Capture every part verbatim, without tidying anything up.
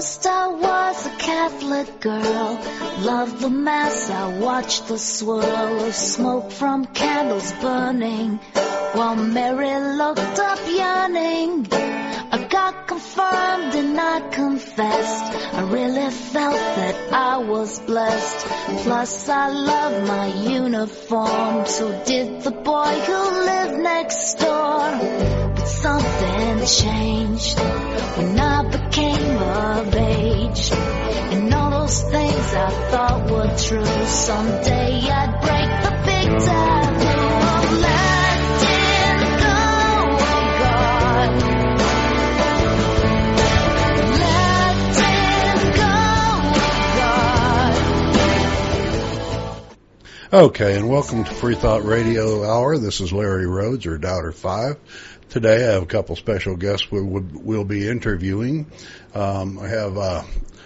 First I was a Catholic girl, loved the mass, I watched the swirl of smoke from candles burning, while Mary looked up yearning. I got confirmed and I confessed, I really felt that I was blessed. Plus I loved my uniform, so did the boy who lived next door. But something changed when I became of age, and all those things I thought were true, someday I'd break the big taboo. Oh, let it go, oh God. Let it go, oh God. Okay, and welcome to Free Thought Radio Hour. This is Larry Rhodes, or Doubter five. Today I have a couple special guests we will we'll be interviewing. Um, I have uh,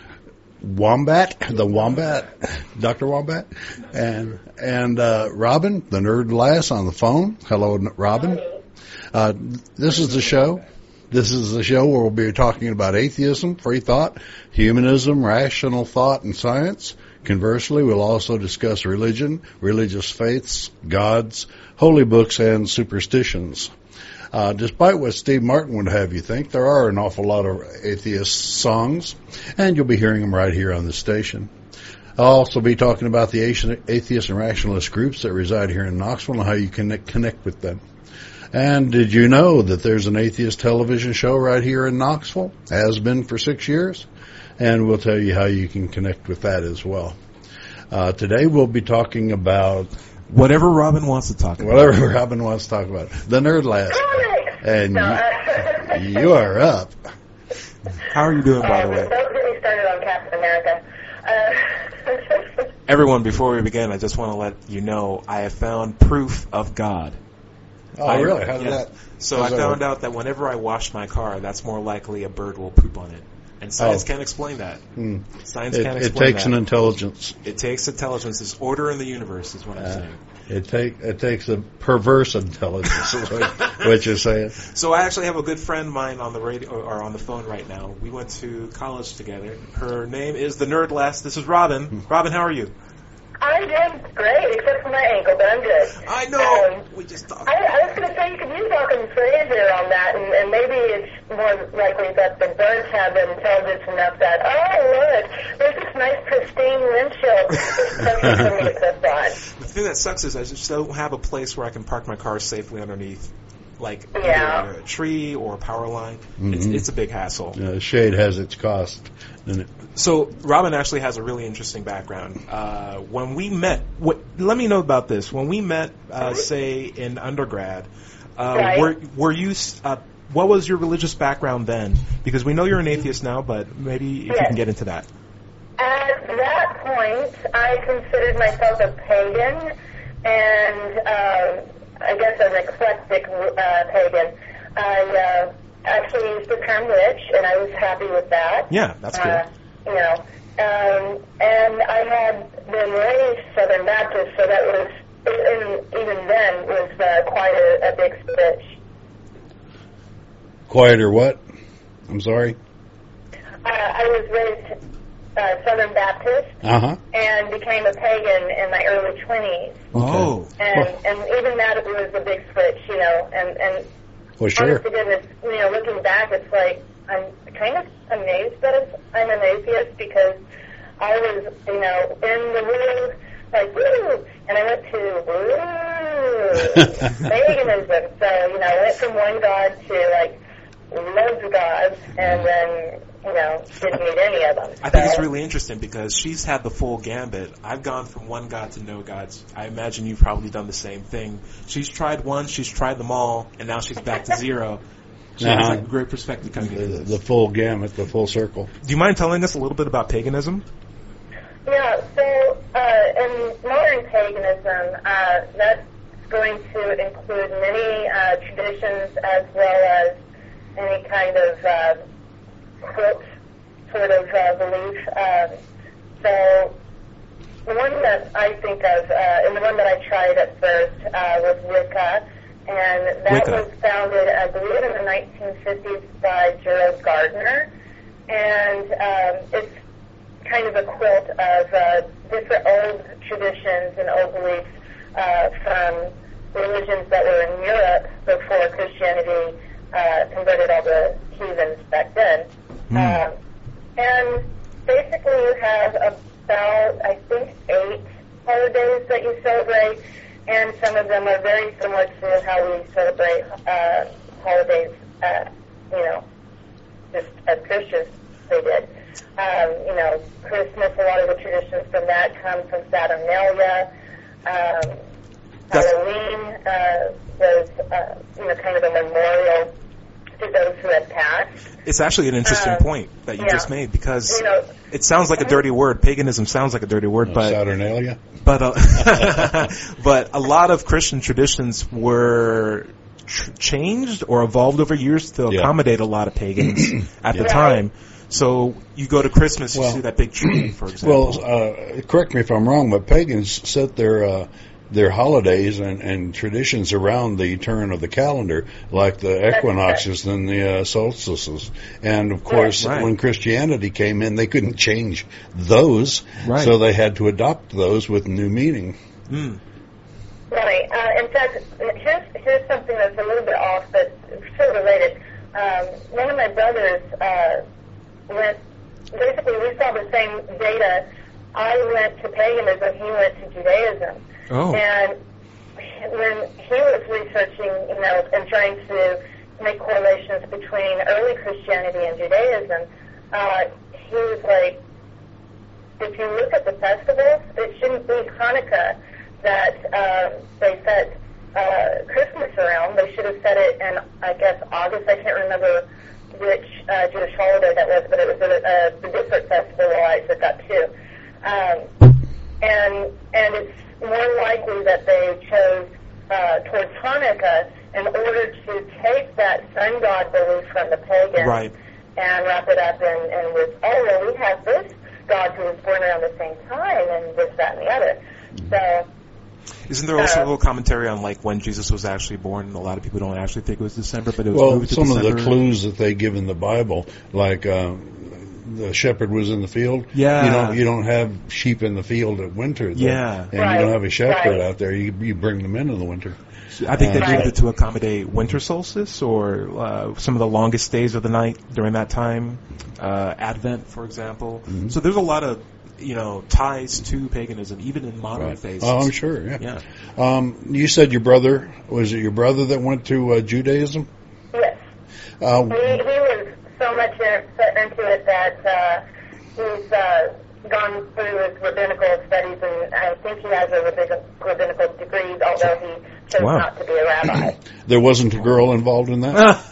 Wombat, the Wombat, Doctor Wombat, and and uh, Robin, the Nerd Lass, on the phone. Hello, Robin. Uh, this is the show. This is the show where we'll be talking about atheism, free thought, humanism, rational thought, and science. Conversely, we'll also discuss religion, religious faiths, gods, holy books, and superstitions. Uh, despite what Steve Martin would have you think, there are an awful lot of atheist songs, and you'll be hearing them right here on the station. I'll also be talking about the atheist and rationalist groups that reside here in Knoxville and how you can connect with them. And did you know that there's an atheist television show right here in Knoxville? Has been for six years. And we'll tell you how you can connect with that as well. Uh, today we'll be talking about whatever Robin wants to talk about. Whatever Robin wants to talk about. The Nerd Lass. And no, you, uh, you are up. How are you doing, by the um, way? Don't get me started on Captain America. Uh, Everyone, before we begin, I just want to let you know I have found proof of God. Oh, I, really? How did yeah. that? So I found out that whenever I wash my car, that's more likely a bird will poop on it. And science oh. can't explain that. Hmm. Science it, can't it explain takes that. an intelligence. It takes intelligence. There's order in the universe, is what I'm Uh, saying. It take it takes a perverse intelligence, is what, what you're saying. So I actually have a good friend of mine on the radio or on the phone right now. We went to college together. Her name is the Nerd Lass. This is Robin. Robin, how are you? I'm doing great, except for my ankle, but I'm good. I know. Um, we just talked. I, I was going to say you could use Occam's razor on that, and, and maybe it's more likely that the birds have intelligence enough that, oh, look, there's this nice pristine windshield. It's perfect for me to clip on. The thing that sucks is I just don't have a place where I can park my car safely underneath, like Yeah. either a tree or a power line. Mm-hmm. It's, it's a big hassle. Uh, shade has its cost, doesn't it? So Robin actually has a really interesting background. Uh, when we met, what, let me know about this. When we met, uh, say in undergrad, uh, Right. were were you? Uh, what was your religious background then? Because we know you're an atheist now, but maybe if you Yes. can get into that. At that point, I considered myself a pagan, and uh, I guess an eclectic uh, pagan. I uh, actually used the term witch, and I was happy with that. Yeah, that's cool. Uh, you know, um, and I had been raised Southern Baptist, so that was, and even then, was uh, quite a, a big switch. Quieter what? I'm sorry? Uh, I was raised uh, Southern Baptist Uh-huh. and became a pagan in my early twenties. Oh. And and even that was a big switch, you know, and, and Well, sure. honest to goodness, you know, looking back, it's like, I'm kind of amazed that it's, I'm an atheist because I was, you know, in the woo, like, woo, and I went to, woo, paganism. So, you know, I went from one god to, like, loads of gods, and then, you know, didn't meet any of them. I think so. it's really interesting because she's had the full gambit. I've gone from one god to no gods. I imagine you've probably done the same thing. She's tried one, she's tried them all, and now she's back to zero. She has Uh-huh. a great perspective coming into The, this. the full gamut, the full circle. Do you mind telling us a little bit about paganism? Yeah, so uh, in modern paganism, uh, that's going to include many uh, traditions as well as any kind of uh, cult sort of uh, belief. Um, so the one that I think of, uh, and the one that I tried at first, uh, was Wicca, and that Wicca. was founded, I believe, in the nineteen fifties by Gerald Gardner. and um, it's kind of a quilt of uh, different old traditions and old beliefs uh, from religions that were in Europe before Christianity uh, converted all the heathens back then. Mm. Um, and basically you have about, I think, eight holidays that you celebrate, and some of them are very similar to how we celebrate uh, holidays, uh, you know, just as Christians they did. Um, you know, Christmas, a lot of the traditions from that come from Saturnalia. Um, Halloween uh, was, uh, you know, kind of a memorial to those who had passed. It's actually an interesting um, point that you yeah. just made, because you know, it sounds like a dirty word. Paganism sounds like a dirty word, uh, but Saturnalia. But uh, but a lot of Christian traditions were tr- changed or evolved over years to yeah. accommodate a lot of pagans at yeah. the time. So you go to Christmas, you well, see that big tree, for example. Well, uh, correct me if I'm wrong, but pagans set their uh, their holidays and, and traditions around the turn of the calendar, like the equinoxes and the uh, solstices. And, of course, right. when Christianity came in, they couldn't change those, right. so they had to adopt those with new meaning. Mm. Right. Uh, in fact, here's, here's something that's a little bit off, but still related. Um, one of my brothers uh, went, basically we saw the same data. I went to paganism, he went to Judaism. Oh. And when he was researching, you know, and trying to make correlations between early Christianity and Judaism, uh, he was like, if you look at the festivals, it shouldn't be Hanukkah that uh, they set uh, Christmas around. They should have set it in, I guess, August. I can't remember which uh, Jewish holiday that was, but it was a, a, a different festival I forgot too. Um, and and it's more likely that they chose uh, towards Hanukkah in order to take that sun god belief from the pagans right. and wrap it up in, in with, oh, well, we have this god who was born around the same time and this, that, and the other. So, isn't there also uh, a little commentary on like when Jesus was actually born? A lot of people don't actually think it was December, but it was Well, moved to some December. of the clues that they give in the Bible, like uh, the shepherd was in the field. Yeah. You don't you don't have sheep in the field at winter. Though. Yeah. And Right. you don't have a shepherd Right. out there. You you bring them in in the winter. I think they Uh, moved it to accommodate winter solstice or uh, some of the longest days of the night during that time, uh, Advent, for example. Mm-hmm. So there's a lot of, you know, ties to paganism, even in modern Right. faiths. Oh, I'm sure. Yeah. Yeah. Um, you said your brother was it your brother that went to uh, Judaism? yes. Uh, He, he was so much in, into it that uh, he's uh, gone through his rabbinical studies, and I think he has a rabbinical, rabbinical degree, although he chose Wow. not to be a rabbi. there wasn't a girl involved in that.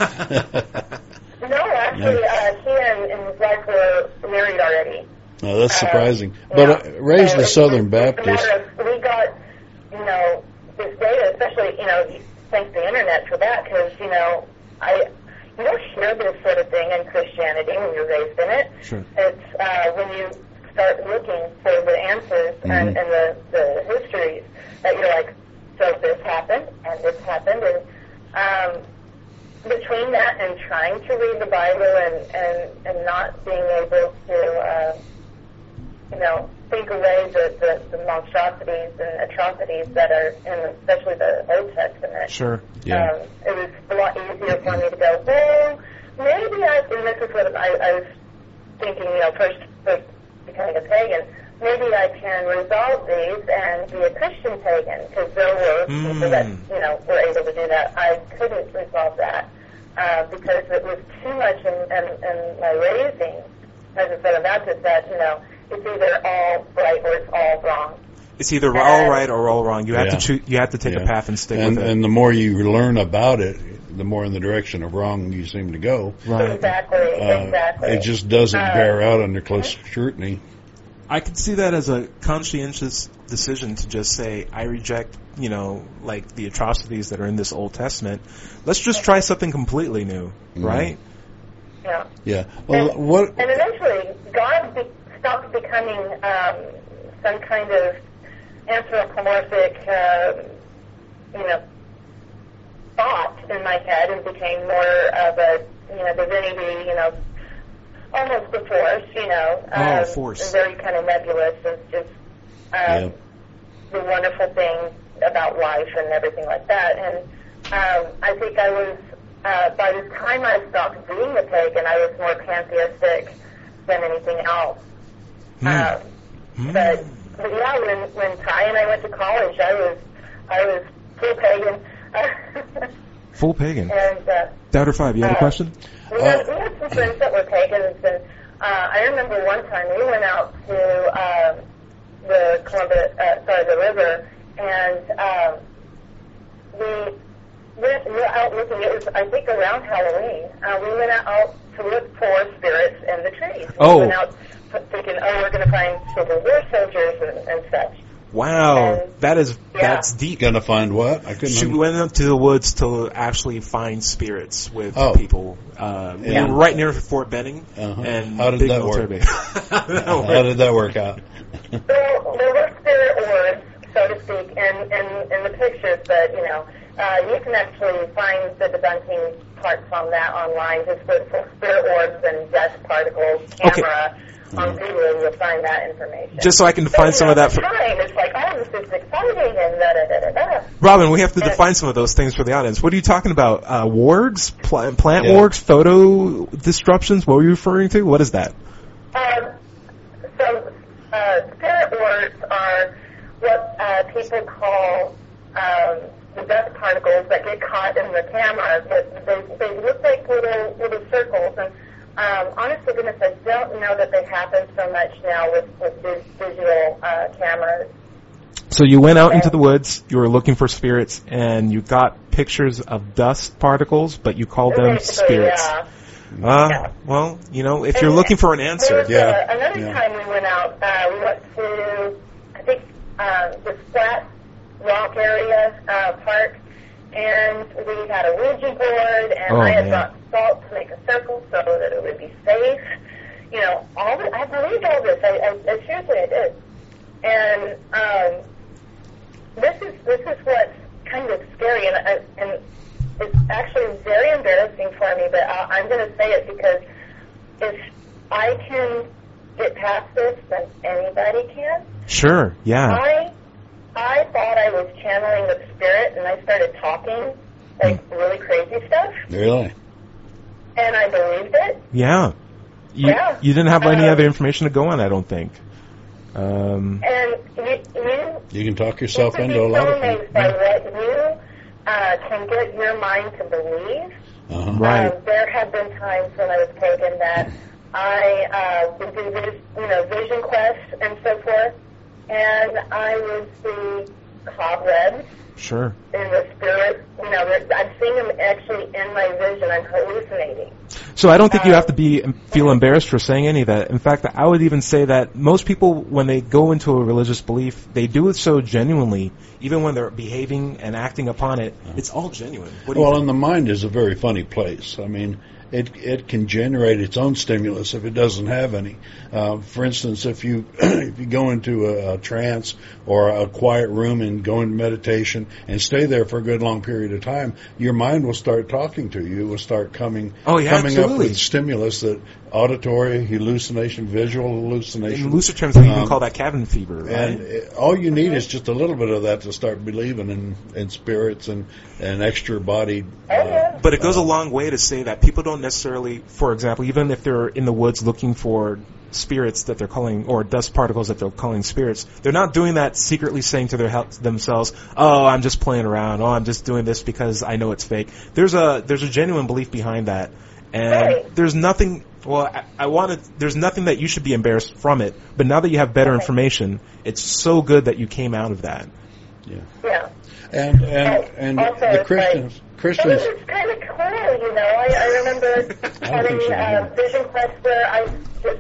No, actually, uh, he and, and his wife were married already. No, that's Uh, surprising. yeah. But uh, raised So a it's- Southern it's a Baptist. matter of- we got, you know, this data, especially, you know, thanks to the internet for that, because, you know, I you don't hear this sort of thing in Christianity when you're raised in it. Sure. It's uh, when you start looking for the answers Mm-hmm. and, and the, the histories that you're like, so this happened, and this happened, and um, between that and trying to read the Bible and, and, and not being able to, uh, you know, think away the, the, the monstrosities and atrocities that are in especially the Old Testament. Sure. Yeah. Um, it was a lot easier for me to go, well, maybe I, and this is what I, I was thinking, you know, first, first becoming a pagan, maybe I can resolve these and be a Christian pagan, because there were Mm. people that, you know, were able to do that. I couldn't resolve that uh, because it was too much in, in, in my raising as a Southern Baptist that, you know, it's either all right or it's all wrong. It's either all right or all wrong. You have Yeah. to choose. You have to take Yeah. a path and stick and, with it. and the more you learn about it, the more in the direction of wrong you seem to go. Right. Exactly, Uh, exactly. It just doesn't Uh, bear out under close scrutiny. I could see that as a conscientious decision to just say, I reject, you know, like the atrocities that are in this Old Testament. Let's just try something completely new, right? Yeah. Yeah. Well, and, what? and eventually, God be, stopped becoming um, some kind of anthropomorphic, um, you know, thought in my head, and became more of a, you know, divinity, you know, almost the Force, you know. Oh, um, Force. Very kind of nebulous and just um, Yeah. the wonderful thing about life and everything like that. And um, I think I was, uh, by the time I stopped being a pagan, I was more pantheistic than anything else. Mm. Um, Mm. but, but yeah, when when Ty and I went to college, I was I was full pagan. Full pagan. and uh, Doubter five, you had a uh, question? We had, we had some friends that were pagans, and uh, I remember one time we went out to um, the Columbia, uh, sorry, the river, and um, we went we were out looking. It was, I think, around Halloween. Uh, we went out to look for spirits in the trees. Oh. We went out thinking, oh, we're going to find Civil War soldiers and, and such. Wow, And- that is Yeah. that's deep. Gonna find what? I couldn't. She under- went up to the woods to actually find spirits with Oh. people. Uh, we Yeah. were right near Fort Benning, Uh-huh. and How did big that military work? base. How did that How work? did that work out? Well, there were spirit orbs, so to speak, in, in, in the pictures, but, you know, uh, you can actually find the debunking parts on that online, just with spirit orbs and dust particles, camera. On Google, you'll find that information. Just so I can define So, some you of know, that at for the time, it's like, oh, this is exciting, and da-da-da-da-da. Robin. We have to Yeah. define some of those things for the audience. What are you talking about? Uh, wargs, Pl- plant Yeah. wargs, photo disruptions. What were you referring to? What is that? Um, so, uh, spirit orbs are what uh, people call um, the dust particles that get caught in the camera. But they, they look like little little circles. And um, honestly, goodness, I don't know that they happen so much now with, with vis- visual uh, cameras. So you went out into the woods. You were looking for spirits, and you got pictures of dust particles, but you called them Basically, spirits. yeah. Uh, Yeah. well, you know, if you're And looking for an There answer, was, Yeah. uh, another Yeah. time we went out, uh, we went to, I think, uh, the Flat Rock area uh, park, and we had a Ouija board, and Oh, I had man. brought salt to make a circle so that it would be safe. You know, all the, I believed all this. I, I, I seriously, I did. And um, this is this is what's kind of scary, and, I, and it's actually very embarrassing for me, but I, I'm going to say it because if I can get past this, then anybody can. sure, yeah. I I thought I was channeling the spirit, and I started talking like really crazy stuff, Really? and I believed it. Yeah. You, Yeah. you didn't have any Um, other information to go on, I don't think. Um, And you you You can talk you yourself should be into a lot so of amazed things. by what you uh, can get your mind to believe. Uh-huh. Right. Um, there have been times when I was pagan that I uh, would do vis- you know vision quests and so forth, and I would see cobwebs sure. in the spirit. You know, that- I'm seeing them actually in my vision. I'm hallucinating. So I don't think you have to Um, be feel embarrassed for saying any of that. In fact, I would even say that most people, when they go into a religious belief, they do it so genuinely, even when they're behaving and acting upon it. It's all genuine. What do you Well, think? and the mind is a very funny place. I mean, it it can generate its own stimulus if it doesn't have any. Uh, for instance, if you if you go into a, a trance or a quiet room and go into meditation and stay there for a good long period of time, your mind will start talking to you. It will start coming Oh, yeah, coming up absolutely. with stimulus that auditory hallucination, visual hallucination. In lucid terms, they even Um, call that cabin fever, right? And it, all you need is just a little bit of that to start believing in, in spirits and, and extra bodied. Oh, yeah. But it goes a long way to say that people don't necessarily, for example, even if they're in the woods looking for spirits that they're calling, or dust particles that they're calling spirits, they're not doing that secretly saying to their hel- themselves, oh, I'm just playing around, oh, I'm just doing this because I know it's fake. There's a there's a genuine belief behind that. And Right. there's nothing, well, I, I wanted, there's nothing that you should be embarrassed from it, but now that you have better Okay. information, it's so good that you came out of that. Yeah. Yeah. And and and Also, the it's Christians like, Christians It was kind of cool, you know. I, I remember having so, uh, yeah. vision quests where I just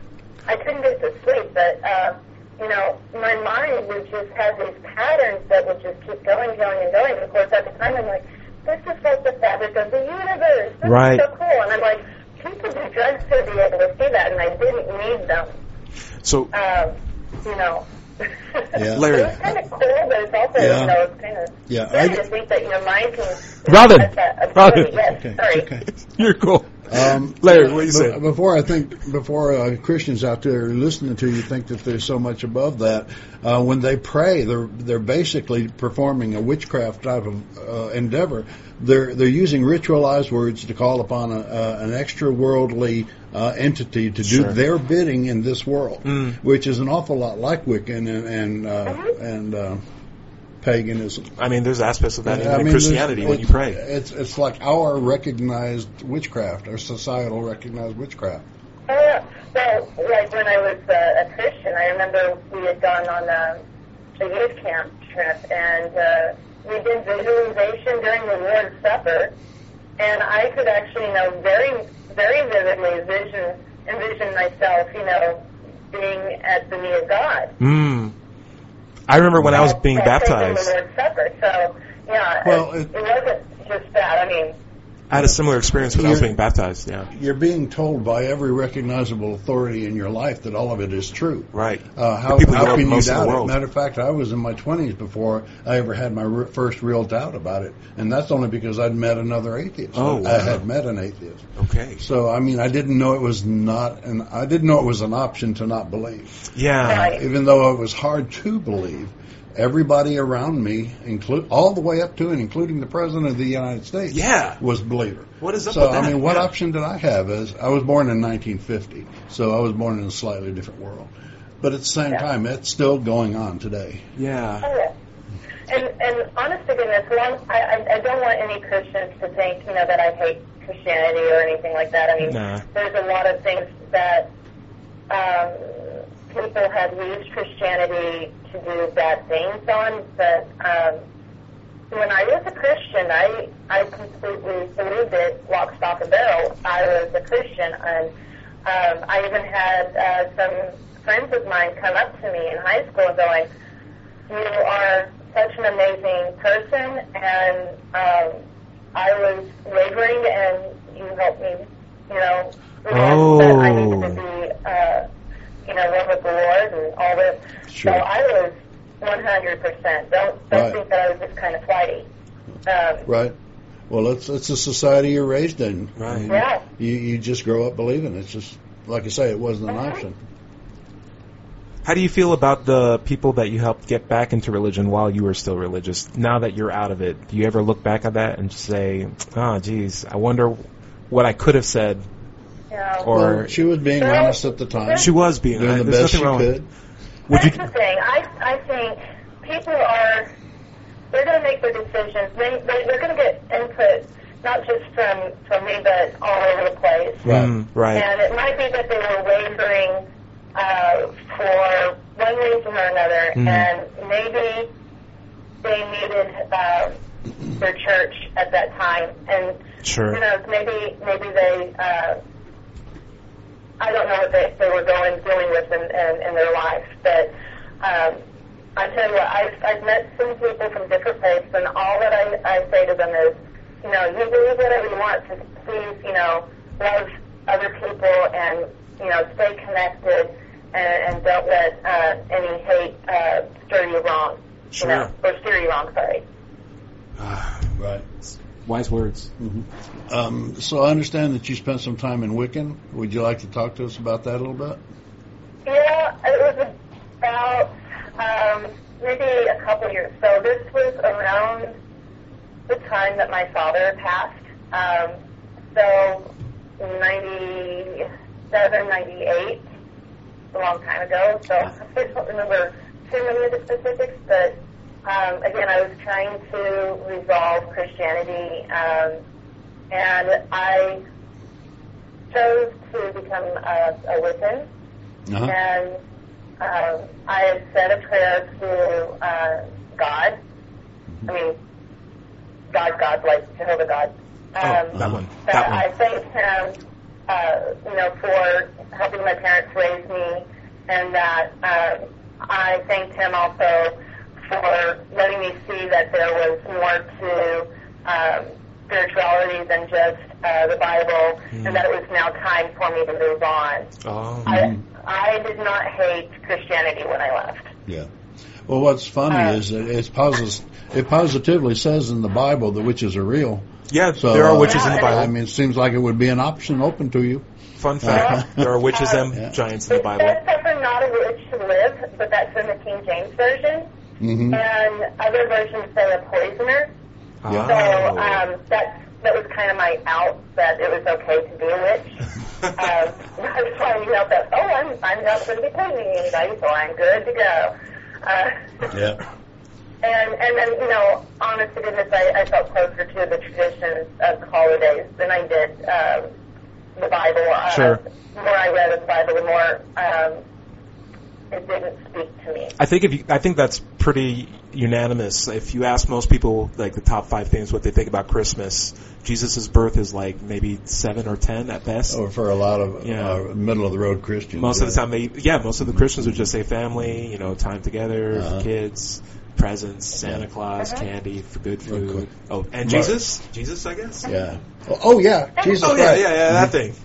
I couldn't get to sleep, but uh, you know, my mind would just have these patterns that would just keep going, going, and going. And of course, at the time, I'm like, this is like the fabric of the universe. This Right. is so cool. And I'm like, people do drugs to be able to see that, and I didn't need them. So, Um, you know. Yeah. Larry. It's kind of cool, but it's also, Yeah. you know, it's kind of Yeah, scary I- to think that your mind can... Robin! That's that ability. Robin! Yes, Okay, sorry. okay. you're cool. Um, Larry, what do you be- say? Before I think, before uh, Christians out there listening to you think that there's so much above that, uh, when they pray, they're they're basically performing a witchcraft type of uh, endeavor. They're they're using ritualized words to call upon a, uh, an extra worldly uh, entity to do Sure. their bidding in this world, Mm. which is an awful lot like Wiccan and and uh, and uh, paganism. I mean, there's aspects of that I even in mean, Christianity there's- when you it's- pray. It's it's like our recognized witchcraft, our societal recognized witchcraft. Uh, well, like when I was uh, a Christian, I remember we had gone on a, a youth camp trip, and uh, we did visualization during the Lord's Supper, and I could actually, you know, very, very vividly vision, envision myself, you know, being at the knee of God. Mm. I remember when I was being While taking baptized. the Lord's Supper. So, yeah, Well, it, it- it wasn't just that. I mean, I had a similar experience when I was You're- being baptized. Yeah. You're being told by every recognizable authority in your life that all of it is true. Right. Uh, how The people you how love can you most in the doubt it? world. Matter of fact, I was in my twenties before I ever had my re- first real doubt about it, and that's only because I'd met another atheist. Oh, I wow. had met an atheist. Okay. So I mean, I didn't know it was not, and I didn't know it was an option to not believe. Yeah. Right. Even though it was hard to believe, everybody around me, include all the way up to and including the president of the United States, Yeah. was a believer. What is up so with that? I mean, what Yeah. option did I have? As I was born in nineteen fifty, so I was born in a slightly different world. But at the same Yeah. time, it's still going on today. Yeah. oh, yeah. And, and honest to goodness, one, I, I, I don't want any Christians to think, you know, that I hate Christianity or anything like that. I mean, Nah. there's a lot of things that um, people have used Christianity to do bad things on, but um, when I was a Christian, I I completely believed it, lock, stock, and barrel. I was a Christian, and um, I even had uh, some friends of mine come up to me in high school going, "You are such an amazing person," and um, I was wavering, and you helped me, you know, realize that I needed to be, uh, you know, one with the Lord and all this. Sure. So I was one hundred percent. Don't don't Right. think that I was just kind of flighty. Um, Right. Well, it's it's a society you're raised in. Right. And Yeah. You you just grow up believing. It's just like I say, it wasn't an Mhm. option. How do you feel about the people that you helped get back into religion while you were still religious? Now that you're out of it, do you ever look back at that and say, "Oh, geez, I wonder what I could have said"? yeah. Or Well, she was being Well, honest at the time. she was being doing the there's best she nothing wrong. could. Would you? That's the thing. I I think people are they're going to make their decisions. They, they they're going to get input not just from from me, but all over the place. Right. Mm, right. And it might be that they were wavering uh, for one reason or another, Mhm. and maybe they needed uh, their church at that time, and Sure. who knows, maybe maybe they. Uh, I don't know what they, they were going dealing with in, in, in their life, but um, I tell you what, I've, I've met some people from different faiths, and all that I, I say to them is, you know, you believe whatever you want, just please, you know, love other people and, you know, stay connected and, and don't let uh, any hate uh, stir you wrong. Sure. You know, or steer you wrong, sorry. Right. Wise words. Um, so I understand that you spent some time in Wiccan. Would you like to talk to us about that a little bit? Yeah, it was about um, maybe a couple years. So this was around the time that my father passed. Um, so ninety-seven, ninety-eight, a long time ago. So I don't remember too many of the specifics, but um, again, I was trying to resolve Christianity, um, and I chose to become a, a Wiccan. Uh-huh. And um, I had said a prayer to uh, God. I mean, God, God, like Jehovah God. Um, Oh, that one. That, That one. I thanked Him, uh, you know, for helping my parents raise me, and that um, I thanked Him also for letting me see that there was more to um, spirituality than just uh, the Bible, and that it was now time for me to move on. Oh. I, I did not hate Christianity when I left. Yeah. Well, what's funny Uh, is that it's posi- it positively says in the Bible that witches are real. Yeah, So, there are uh, witches in the Bible. I mean, it seems like it would be an option open to you. Fun fact, there are witches and Yeah. giants in the It Bible. says suffer not a witch to live, but that's in the King James Version. hmm And other versions say a poisoner. So Oh. um, that's, that was kind of my out, that it was okay to be a witch. um, that's why, you know, that, oh, I'm, I'm not going to be poisoning anybody, so I'm good to go. Uh, Yeah. And, and then, you know, honest to goodness, I, I felt closer to the traditions of the holidays than I did um, the Bible. Uh, Sure. The more I read of the Bible, the more um, it didn't speak to me. I think if you, I think that's pretty unanimous. If you ask most people, like the top five things, what they think about Christmas, Jesus' birth is like maybe seven or ten at best. Or for a lot of Yeah. uh, middle of the road Christians. Most of the yeah. time, they yeah, most of the Christians would just say family, you know, time together, Uh-huh. kids, presents, Santa Yeah. Claus, Uh-huh. candy, for good Real food. quick. Oh, and Mar- Jesus, Jesus, I guess. Yeah. Oh, oh, yeah. Jesus Oh yeah, Christ. yeah, yeah, that thing.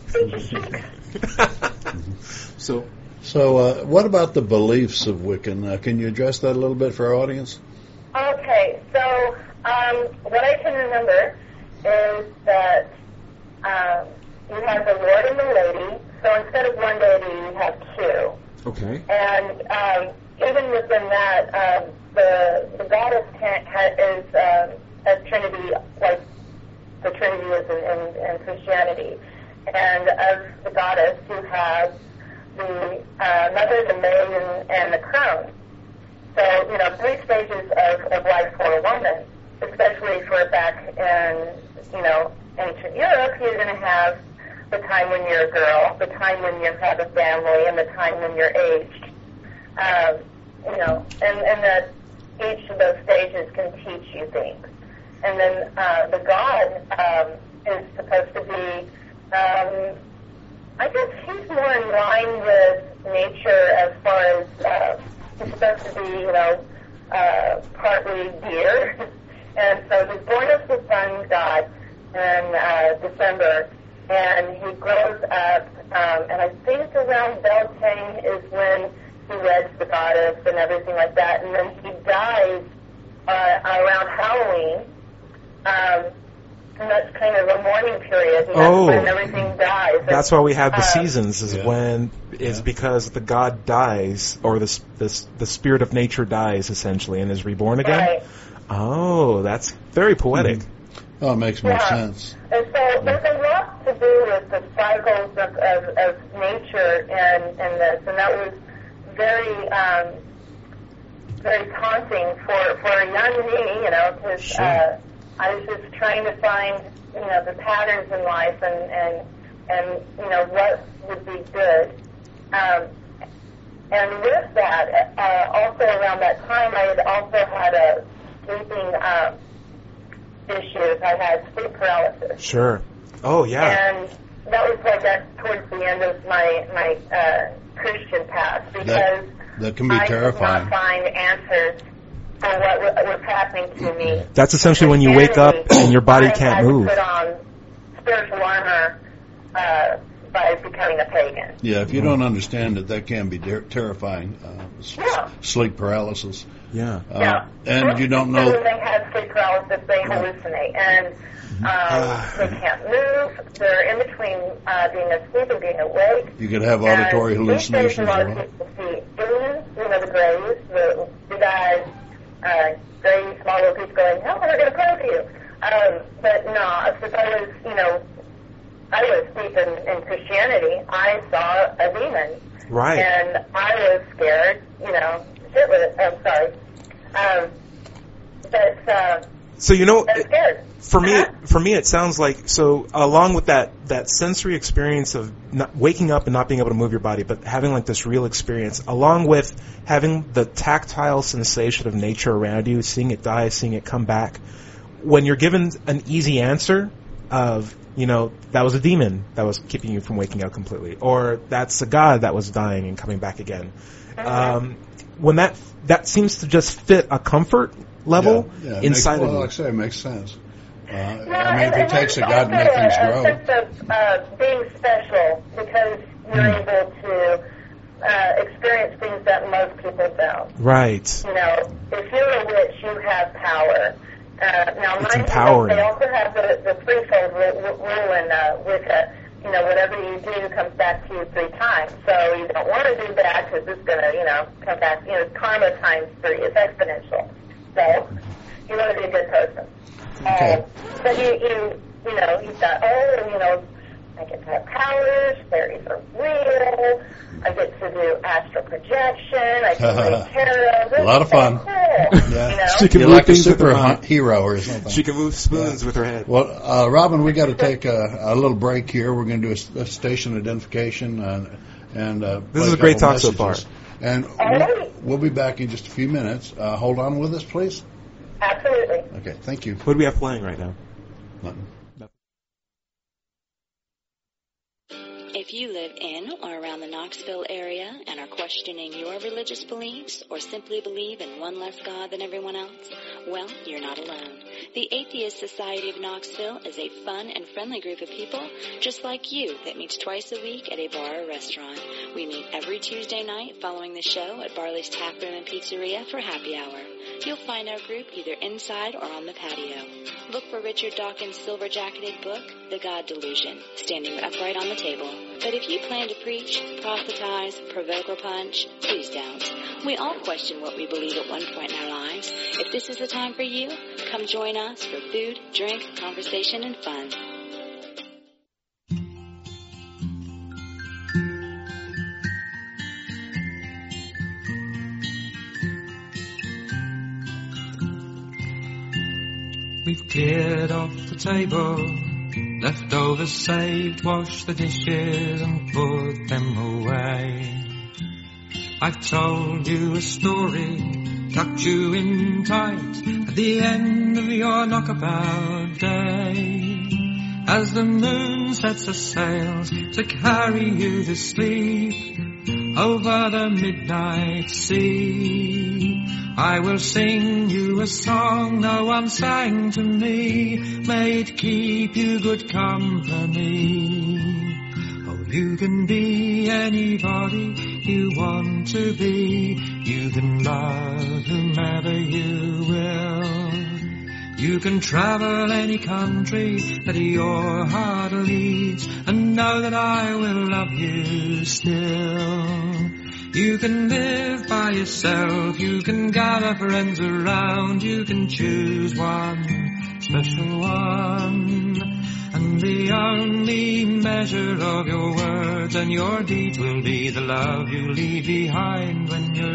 So, So, uh, what about the beliefs of Wiccan? Uh, can you address that a little bit for our audience? Okay, so um, what I can remember is that um, you have the Lord and the Lady. So instead of one deity, you have two. okay. And um, even within that, um, the the goddess can, ha, is um, a trinity, like the Trinity is in, in, in Christianity. And of the goddess, you have the uh, mother, the maid, and, and the crone. So, you know, three stages of, of life for a woman, especially for back in, you know, ancient Europe, you're going to have the time when you're a girl, the time when you have a family, and the time when you're aged. Um, you know, and, and that each of those stages can teach you things. And then uh, the god um, is supposed to be, um, I guess he's more in line with nature as far as uh, he's supposed to be, you know, uh, partly deer. And so he's born as the sun god in uh, December, and he grows up, um, and I think around Beltane is when he weds the goddess and everything like that, and then he dies uh, around Halloween, um, and that's kind of a mourning period, and that's Oh. when everything dies. That's why we have the Uh, seasons. Is Yeah. when is Yeah. because the god dies, or the s- the s- the spirit of nature dies essentially, and is reborn again. Right. Oh, that's very poetic. Oh, it makes more Yeah. sense. And so there's a lot to do with the cycles of, of, of nature and, and this, and that was very, um, very taunting for, for a young me, you know, because Sure. uh, I was just trying to find, you know, the patterns in life and, and, and you know, what would be good. Um, and with that, uh, also around that time, I had also had a sleeping um, issues. I had sleep paralysis. Sure. Oh yeah. And that was like that towards the end of my my uh, Christian path because That, that can be I terrifying. could not find answers for what wa- was happening to me. That's essentially when you wake up and your body I can't had move. To put on spiritual armor uh, by becoming a pagan. Yeah, if you don't understand it, that can be ter- terrifying. Uh, s- Yeah. Sleep paralysis. Yeah. Uh, Yeah. And you don't When know. they have sleep paralysis, they hallucinate, and um, they can't move. They're in between uh, being asleep and being awake. You could have auditory And these days, hallucinations. a lot as of well. people see aliens, you know, the grays, the big eyes, uh, very small little people going, "Oh, we're going to pray for you." Um, but no, since I was, you know, I was deep in, in Christianity, I saw a demon. Right. And I was scared, you know, shitless. I'm sorry. Um, but uh, So you know, I was scared. for me, Uh-huh. for me, it sounds like so. Along with that, that sensory experience of not waking up and not being able to move your body, but having like this real experience, along with having the tactile sensation of nature around you, seeing it die, seeing it come back. When you're given an easy answer of, you know, that was a demon that was keeping you from waking up completely, or that's a god that was dying and coming back again. Um, when that that seems to just fit a comfort level Yeah, yeah, it inside makes, of well, you. like I say, it makes sense. Uh, Well, I mean, if and- it and takes a there's God to make also things a grow. sense of uh, being special because you're Mm. able to uh, experience things that most people don't. Right. You know, if you're a witch, you have power. Uh, now, It's mind you, empowering. they, they also have the, the threefold rule, rule in uh, Wicca. You know, whatever you do comes back to you three times. So you don't want to do that because it's going to, you know, come back. You know, karma times three. It's exponential. So you want to be a good person. Okay. Um, but you, you, you know, you've got, oh, you know, I get to have powers. Fairies are real. I get to do astral projection. I can read tarot. A lot of fun. Cool, Yeah. You know? She can You're move like a things with her super mind. hero or something. She can move spoons with her head. Well, uh, Robin, we got to take a, a little break here. We're going to do a, a station identification and and uh, This play is a great couple talk so far. messages. And right. we'll, we'll be back in just a few minutes. Uh, hold on with us, please. Absolutely. Okay, thank you. What do we have playing right now? Nothing. If you live in or around the Knoxville area and are questioning your religious beliefs or simply believe in one less God than everyone else, well, you're not alone. The Atheist Society of Knoxville is a fun and friendly group of people just like you that meets twice a week at a bar or restaurant. We meet every Tuesday night following the show at Barley's Tap Room and Pizzeria for happy hour. You'll find our group either inside or on the patio. Look for Richard Dawkins' silver-jacketed book, The God Delusion, standing upright on the table. But if you plan to preach, proselytize, provoke, or punch, please don't. We all question what we believe at one point in our lives. If this is the time for you, come join us for food, drink, conversation, and fun. We've cleared off the table, leftovers saved, washed the dishes and put them away. I've told you a story, tucked you in tight at the end of your knockabout day. As the moon sets her sails to carry you to sleep over the midnight sea, I will sing you a song no one sang to me. May it keep you good company. Oh, you can be anybody you want to be. You can love whomever you will. You can travel any country that your heart leads, and know that I will love you still. You can live by yourself, you can gather friends around, you can choose one special one. And the only measure of your words and your deeds will be the love you leave behind when you're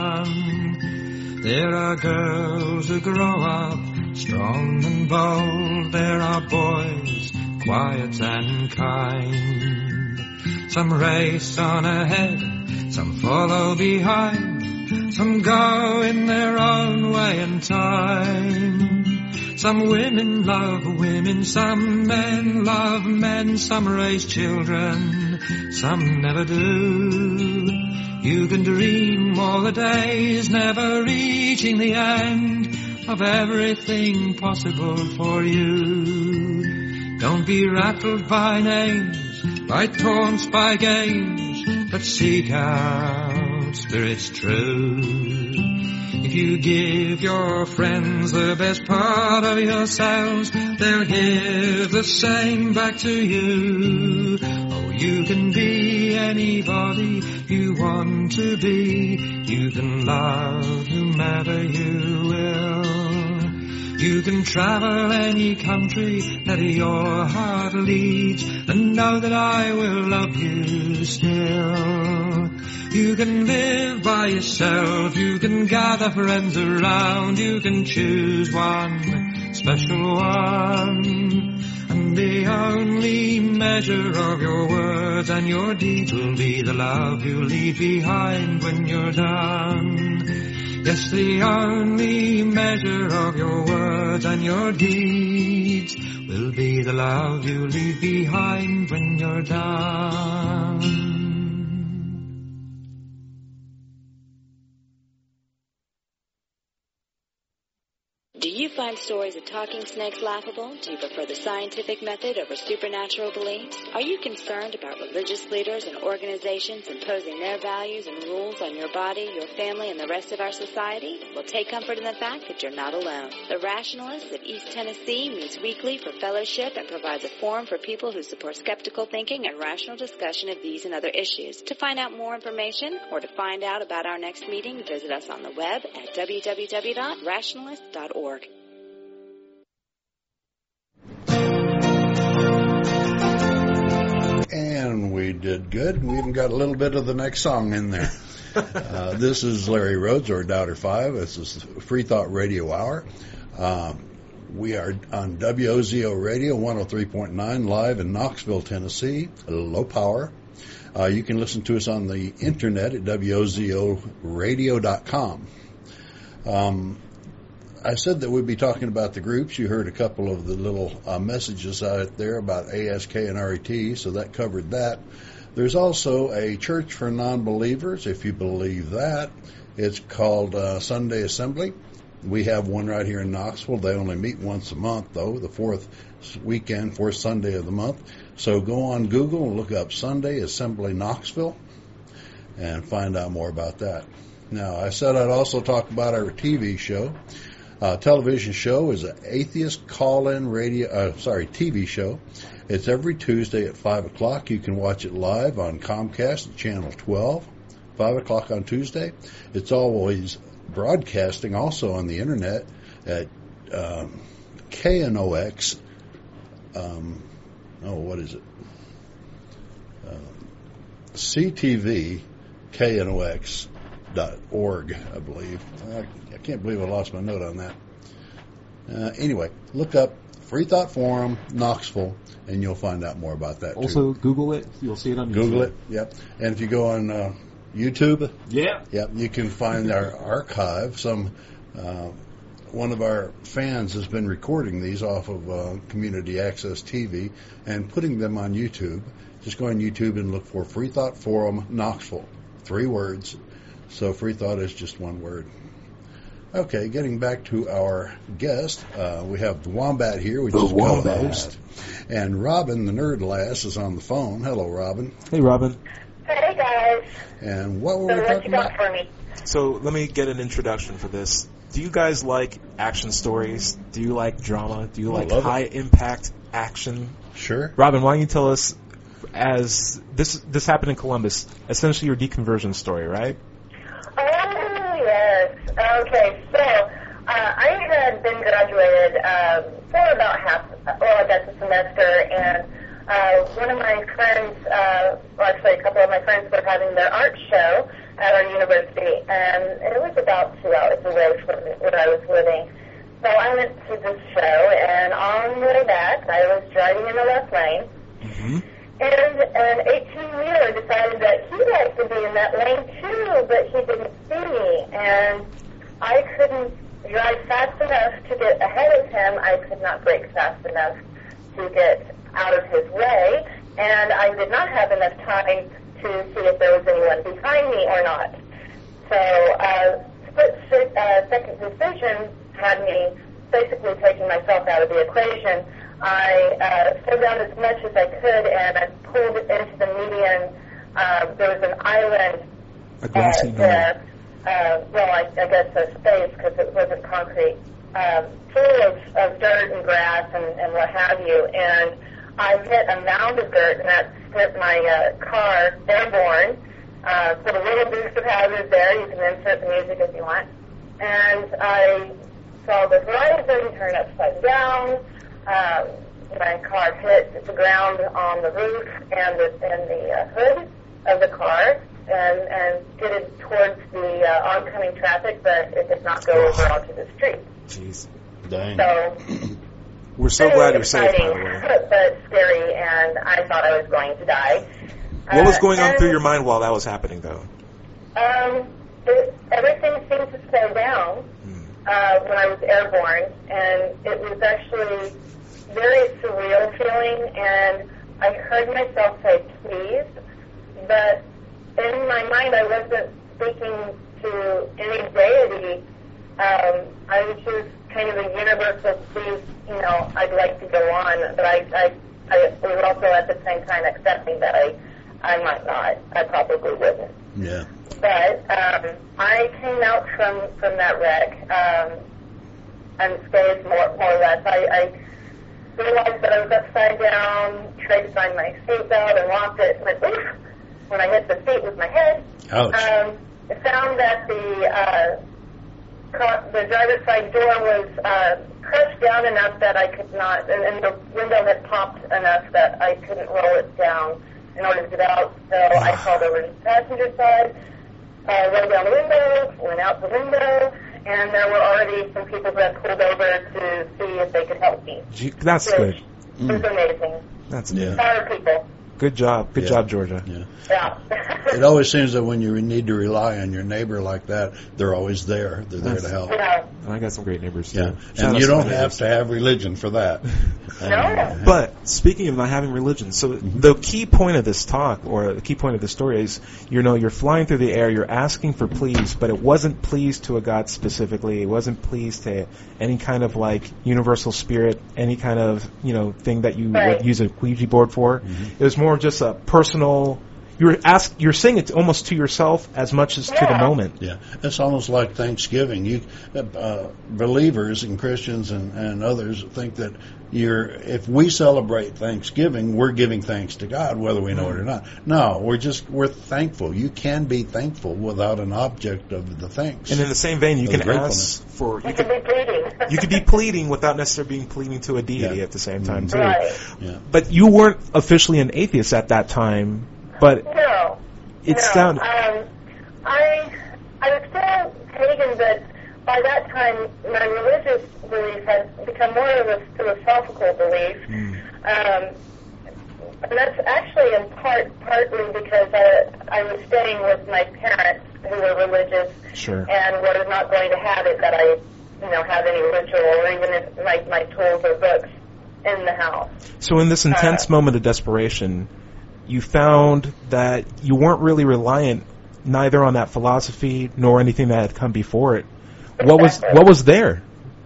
done. There are girls who grow up strong and bold, there are boys quiet and kind. Some race on ahead, some follow behind, some go in their own way and time. Some women love women, some men love men, some raise children, some never do. You can dream all the days, never reaching the end of everything possible for you. Don't be rattled by names, by taunts, by games, but seek out spirits true. If you give your friends the best part of yourselves, they'll give the same back to you. Oh, you can be anybody you want to be. You can love whomever you will. You can travel any country that your heart leads, and know that I will love you still. You can live by yourself, you can gather friends around, you can choose one special one. And the only measure of your words and your deeds will be the love you leave behind when you're done. Yes, the only measure of your words and your deeds will be the love you leave behind when you're done. Do you find find stories of talking snakes laughable? Do you prefer the scientific method over supernatural beliefs? Are you concerned about religious leaders and organizations imposing their values and rules on your body, your family, and the rest of our society? Well, take comfort in the fact that you're not alone. The Rationalists of East Tennessee meets weekly for fellowship and provides a forum for people who support skeptical thinking and rational discussion of these and other issues. To find out more information or to find out about our next meeting, visit us on the web at w w w dot rationalist dot org. And we did good. We even got a little bit of the next song in there. uh, this is Larry Rhodes, or Doubter Five. This is Free Thought Radio Hour. Um, we are on W O Z O Radio one oh three point nine live in Knoxville, Tennessee. Low power. Uh, you can listen to us on the internet at w o z o radio dot com. Um, I said that we'd be talking about the groups. You heard a couple of the little uh, messages out there about A S K and R E T, so that covered that. There's also a church for non-believers, if you believe that. It's called uh, Sunday Assembly. We have one right here in Knoxville. They only meet once a month, though, the fourth weekend, fourth Sunday of the month. So go on Google and look up Sunday Assembly Knoxville and find out more about that. Now, I said I'd also talk about our T V show. Uh, television show is an atheist call-in radio, uh, sorry, T V show. It's every Tuesday at five o'clock. You can watch it live on Comcast at Channel twelve, five o'clock on Tuesday. It's always broadcasting also on the internet at um, K N O X. Um, oh, what is it? Uh, C T V K N O X dot org, I believe. I, I can't believe I lost my note on that. Uh, anyway, look up Free Thought Forum, Knoxville, and you'll find out more about that, also, too. Google it. You'll see it on YouTube. Google it, yep. And if you go on uh, YouTube, yeah, yep, you can find our archive. Some uh, one of our fans has been recording these off of uh, Community Access T V and putting them on YouTube. Just go on YouTube and look for Free Thought Forum, Knoxville. Three words. So Free Thought is just one word. Okay, getting back to our guest, uh, we have the Wombat here, which the is Wombat. co-host. And Robin, the nerd lass, is on the phone. Hello, Robin. Hey, Robin. Hey, guys. And what were So we what talking you got about? for me? So let me get an introduction for this. Do you guys like action stories? Do you like drama? Do you I like love it. high-impact action? Sure. Robin, why don't you tell us, as this this happened in Columbus, essentially your deconversion story, right? Oh, yes. Okay, so uh, I had been graduated um, for about half, well, I guess a semester, and uh, one of my friends, uh, well, actually a couple of my friends were having their art show at our university, and it was about two hours away from where I was living. So I went to this show, and on the way back, I was driving in the left lane, Mm-hmm. and an eighteen-wheeler decided that he liked to be in that lane too, but he didn't see me, and I couldn't drive fast enough to get ahead of him. I could not brake fast enough to get out of his way, and I did not have enough time to see if there was anyone behind me or not. So uh, split uh, second decision had me basically taking myself out of the equation. I uh, slowed down as much as I could, and I pulled into the median. Uh, there was an island A grassy uh, knoll. there. Uh, well, I, I guess a space because it wasn't concrete, um, full of, of dirt and grass and, and what have you. And I hit a mound of dirt, and that sent my uh, car airborne. Uh, put a little boost of hazard there. You can insert the music if you want. And I saw the horizon turn upside down. Um, my car hit the ground on the roof and the, and the uh, hood of the car, and, and skidded towards the uh, oncoming traffic, but it did not go over onto the street. Jeez. Dang. So, We're so very glad you're safe, by exciting, the way. but scary, and I thought I was going to die. What was Uh, going on and, through your mind while that was happening, though? Um, it, everything seemed to slow down uh, when I was airborne, and it was actually very surreal feeling, and I heard myself say, please, but in my mind I wasn't speaking to any deity. Um, I was just kind of a universal, please, you know, I'd like to go on, but I, I, I was also at the same time accepting that I, I might not. I probably wouldn't. Yeah. But um, I came out from, from that wreck um, unscathed, more, more or less. I, I realized that I was upside down, tried to find my seatbelt and locked it, and went, oof, when I hit the seat with my head. Ouch. Um, I found that the uh, car, the driver's side door was uh, crushed down enough that I could not, and, and the window had popped enough that I couldn't roll it down in order to get out. So I crawled over to the passenger side, uh, rolled down the window, went out the window, and there were already some people that pulled over to see if they could help me. Gee, that's Which good. was amazing. That's Yeah. Power people. Good job. Good Yeah. job, Georgia. Yeah. Yeah. It always seems that when you need to rely on your neighbor like that, they're always there. They're there to help. yeah. And I got some great neighbors, too. Yeah. Shout And out you to my don't have neighbors. to have religion for that. No. But speaking of not having religion, so the key point of this talk, or the key point of the story is, you know, you're flying through the air, you're asking for please, but it wasn't please to a God specifically. It wasn't please to any kind of like universal spirit, any kind of, you know, thing that you Right. would use a Ouija board for. It was more just a personal. You're ask. You're saying it almost to yourself as much as to the Yeah. moment. Yeah, it's almost like Thanksgiving. You uh, believers and Christians and, and others think that you're. If we celebrate Thanksgiving, we're giving thanks to God, whether we know it or not. No, we're just we're thankful. You can be thankful without an object of the thanks. And in the same vein, you Of can gratefulness. ask for. You You could could be pleading. you could be pleading without necessarily being pleading to a deity Yeah. at the same time too. Right. Yeah. But you weren't officially an atheist at that time. But No. it no. sounded. Um, I I was still pagan, but by that time my religious belief had become more of a philosophical belief. Mm. Um, and that's actually in part partly because I, I was staying with my parents who were religious Sure. and were not going to have it that I, you know, have any ritual or even if my, my tools or books in the house. So in this intense Uh, moment of desperation, you found that you weren't really reliant neither on that philosophy nor anything that had come before it. What was Exactly. what was there?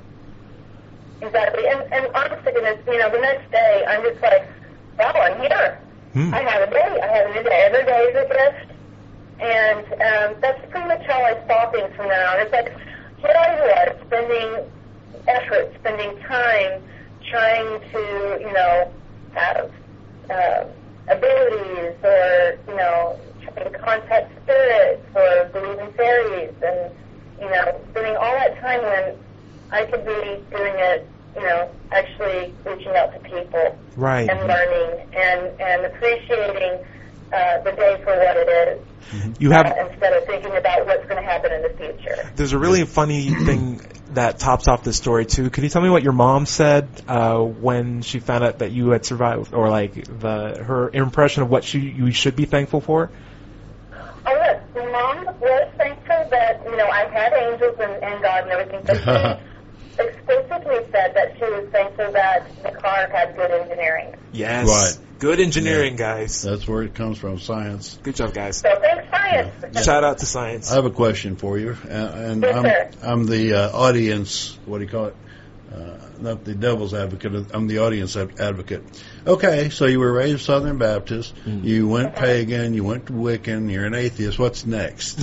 Exactly. And, and honest to goodness, you know, the next day, I'm just like, wow, I'm here. Hmm. I have a day. I have a new day. Every day is a gift. And um, that's pretty much how I saw things from then on. It's like, here I was, spending effort, spending time, trying to, you know, have uh, abilities or, you know, trying to contact spirits or believe in fairies and, you know, spending all that time when I could be doing it, you know, actually reaching out to people Right. and learning and, and appreciating uh, the day for what it is. You have uh, instead of thinking about what's going to happen in the future. There's a really funny thing that tops off this story too. Could you tell me what your mom said uh, when she found out that you had survived, or like the her impression of what she you should be thankful for? Oh, yes. My mom was thankful that, you know, I had angels and, and God and everything, but she explicitly said that she was thankful that the car had good engineering. Yes. Right. Good engineering, guys. That's where it comes from, science. Good job, guys. So thanks, science. Shout out to science. I have a question for you, and, and Yes, I'm sir. I'm the uh, audience. What do you call it? Uh, not the devil's advocate. I'm the audience ad- advocate. Okay, so you were raised Southern Baptist. Mm. You went pagan. You went to Wiccan. You're an atheist. What's next?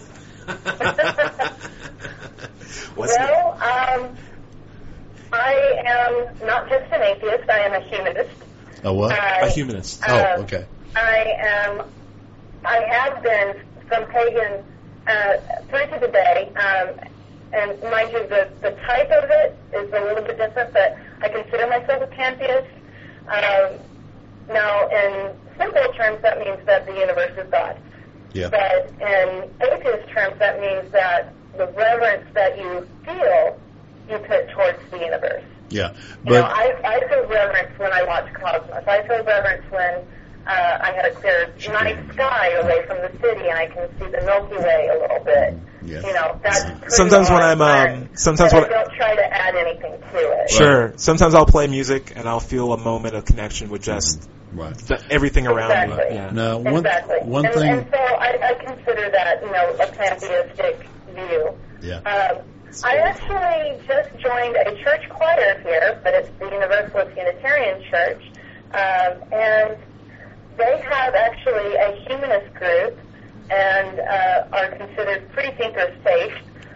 What's the- Well, um, I am not just an atheist. I am a humanist. A what? Uh, a humanist. uh, oh, okay. I am. I have been from pagan uh, through to the day, um, and mind you, the the type of it is a little bit different. But I consider myself a pantheist. Um, now, in simple terms, that means that the universe is God. Yeah. But in atheist terms, that means that the reverence that you feel, you put towards the universe. Yeah. You know, But I, I feel reverence when I watch Cosmos. I feel reverence when uh, I had a clear night sky away from the city and I can see the Milky Way a little bit. Yes. You know, that's pretty Sometimes when awesome. I'm, um, sometimes But when- I don't try to add anything to it. Sure. Sometimes I'll play music and I'll feel a moment of connection with just right. the, everything around Exactly. me. Yeah. Now, one Exactly. one and, thing. and so I, I consider that, you know, a pantheistic view. Yeah. Um, I actually just joined a church choir here, but it's the Universalist Unitarian Church, um, and they have actually a humanist group and uh, are considered free thinkers safe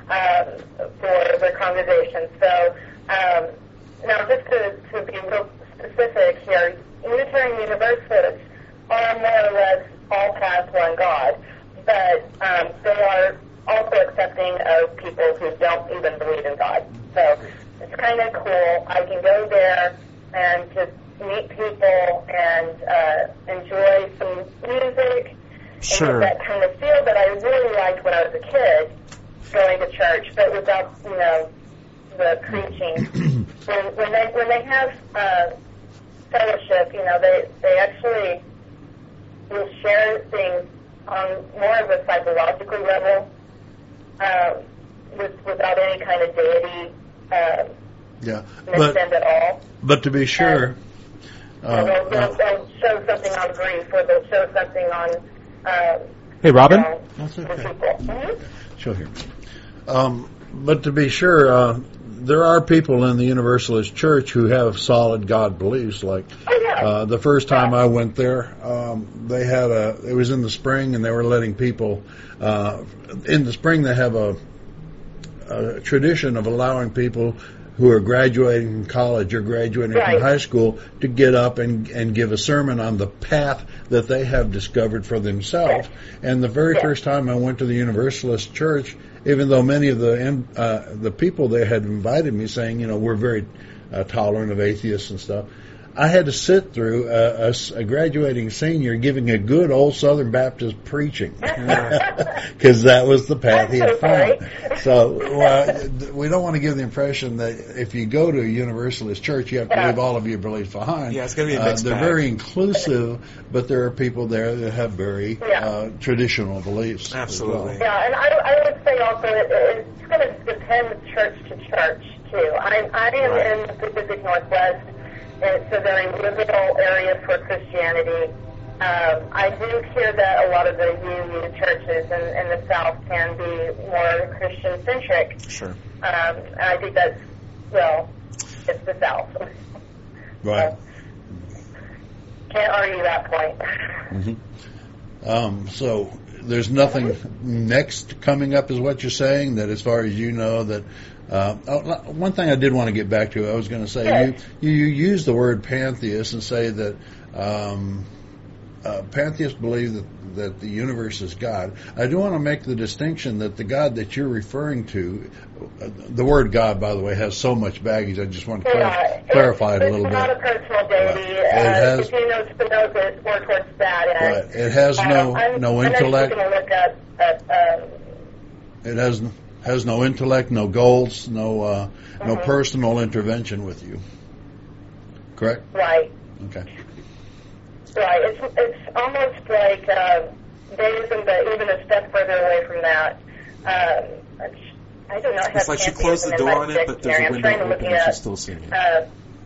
um, for their congregation. So um, now just to, to be real specific here, Unitarian Universalists are more or less all past one God, but um, they are also accepting of people who don't even believe in God. So it's kind of cool. I can go there and just meet people and uh, enjoy some music Sure. and get that kind of feel that I really liked when I was a kid, going to church, but without, you know, the preaching. when, when they when they have uh, fellowship, you know, they they actually will share things on more of a psychological level, uh, with without any kind of deity uh, Yeah, mentioned but at all. but to be sure, Uh, uh, they'll, they'll, uh, they'll show something on grief, or they'll show something on um, Hey, Robin? you know, That's for okay. people. Mm-hmm. she'll hear. Um, but to be sure, uh, there are people in the Universalist Church who have solid God beliefs. Like Oh, yeah. uh, the first time I went there, um, they had a. It was in the spring, and they were letting people. Uh, in the spring, they have a, a tradition of allowing people who are graduating from college or graduating Right. from high school to get up and, and give a sermon on the path that they have discovered for themselves. And the very Yeah. first time I went to the Universalist Church, even though many of the uh, the people there had invited me, saying, you know, we're very uh, tolerant of atheists and stuff, I had to sit through a, a, a graduating senior giving a good old Southern Baptist preaching, because that was the path he had That's found. So uh, we don't want to give the impression that if you go to a Universalist church, you have to Yeah. leave all of your beliefs behind. Yeah, it's gonna be a Uh, mixed they're bag. very inclusive, but there are people there that have very Yeah. uh, traditional beliefs. as well. Absolutely. Yeah, and I, I would say also it, it's going to depend church to church, too. I, I am Right. in the Pacific Northwest, and it's a very liberal area for Christianity. Um, I do hear that a lot of the U U churches in, in the South can be more Christian-centric. Sure. Um, and I think that's, well, it's the South. Right. Can't argue that point. Mm-hmm. Um, so there's nothing next coming up, is what you're saying, that as far as you know, that uh, oh, one thing I did want to get back to, I was going to say, Yes. you, you use the word pantheist and say that um, uh, pantheists believe that, that the universe is God. I do want to make the distinction that the God that you're referring to, uh, the word God, by the way, has so much baggage. I just want to clar- Yeah, clarify it a it's little not bit. a personal deity. Right. It Uh, has- if you know Spinoza, it's more towards that end. Right. It has no Um, I'm, no I'm intellect. actually going to look up at, um, It has has no intellect, no goals, no uh, no Mhm. personal intervention with you. Correct? right, Okay. right. It's it's almost like uh, deism, but even a step further away from that. Um, it's- I do not have It's like she closed the pantheism in door my on it, but there's dictionary. a I'm window trying to look open it and up. she's still seeing it. Uh,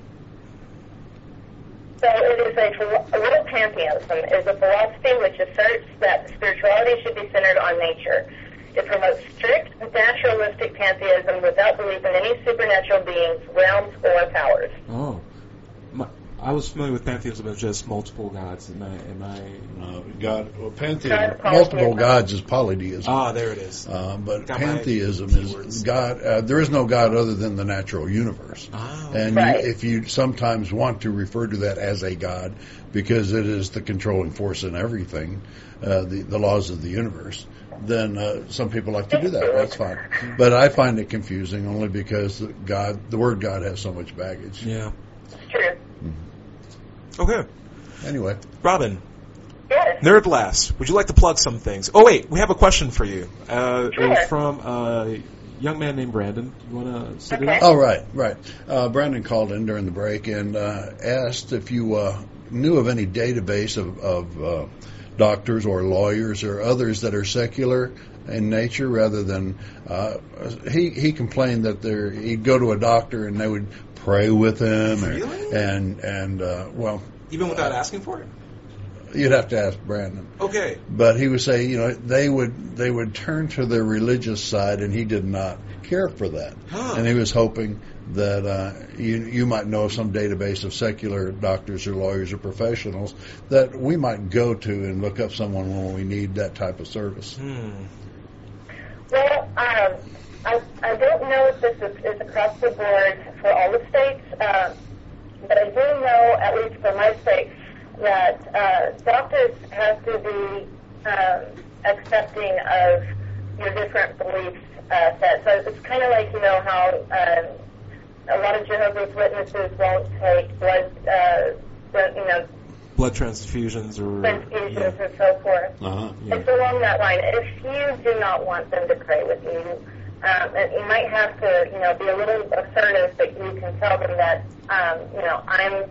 So it is a, philo- a little pantheism is a philosophy which asserts that spirituality should be centered on nature. It promotes strict naturalistic pantheism without belief in any supernatural beings, realms, or powers. Oh. My, I was familiar with pantheism as just multiple gods. Am I... Am I Uh, God, well, pantheism, God, multiple polytheism. gods is polytheism. ah, there it is. Uh, but Got my pantheism keywords. is God. Uh, there is no God other than the natural universe. Ah, And Right. you, if you sometimes want to refer to that as a God, because it is the controlling force in everything, uh, the, the laws of the universe, then uh, some people like to do that. That's fine. But I find it confusing only because God, the word God has so much baggage. yeah. It's true. Okay. Anyway, Yes. Robin, Nerd Blast, would you like to plug some things? Oh, wait, we have a question for you. Uh, Sure. It's from a young man named Brandon. You want to sit it Okay. up? oh right, right. Uh, Brandon called in during the break and uh, asked if you uh, knew of any database of, of uh, doctors or lawyers or others that are secular in nature rather than. Uh, he he complained that there he'd go to a doctor and they would pray with him and Really? and, and uh, well. Even without asking for it? You'd have to ask Brandon. Okay. But he would say, you know, they would they would turn to their religious side, and he did not care for that. Huh. And he was hoping that uh, you you might know of some database of secular doctors or lawyers or professionals that we might go to and look up someone when we need that type of service. Hmm. Well, um, I, I don't know if this is, is across the board for all the states, uh, but I do know, at least for my state, that uh, doctors have to be um, accepting of your different beliefs uh, sets. So it's kind of like, you know, how um, a lot of Jehovah's Witnesses won't take blood, uh, you know, Blood transfusions or transfusions yeah. and so forth. Uh-huh, yeah. It's along that line. If you do not want them to pray with you, um, and you might have to, you know, be a little assertive, but you can tell them that, um, you know, I'm